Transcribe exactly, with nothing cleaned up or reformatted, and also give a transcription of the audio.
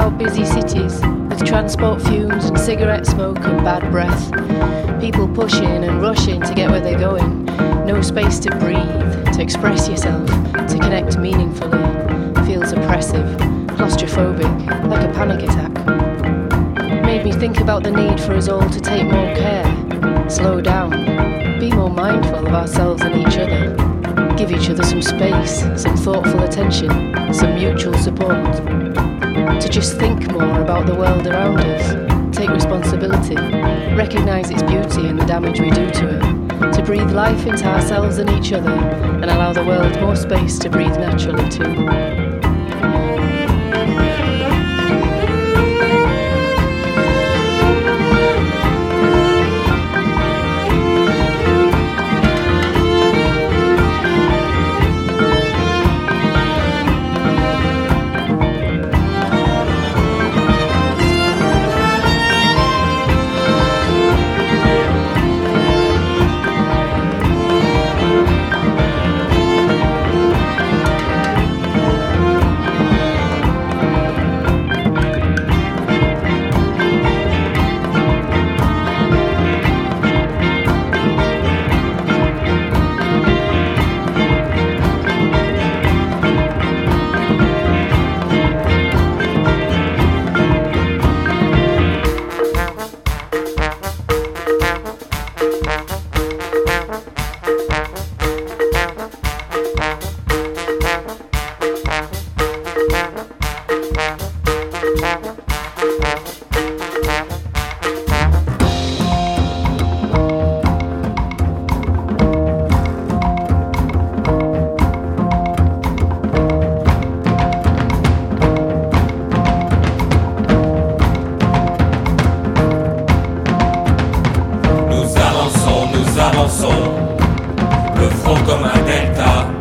our busy cities, with transport fumes and cigarette smoke and bad breath. People pushing and rushing to get where they're going. No space to breathe, to express yourself, to connect meaningfully. Feels oppressive, claustrophobic, like a panic attack. Made me think about the need for us all to take more care, slow down, be more mindful of ourselves and each other. Give each other some space, some thoughtful attention, some mutual support. To just think more about the world around us, take responsibility, recognise its beauty and the damage we do to it, to breathe life into ourselves and each other, and allow the world more space to breathe naturally too. Nous avançons, le front comme un delta.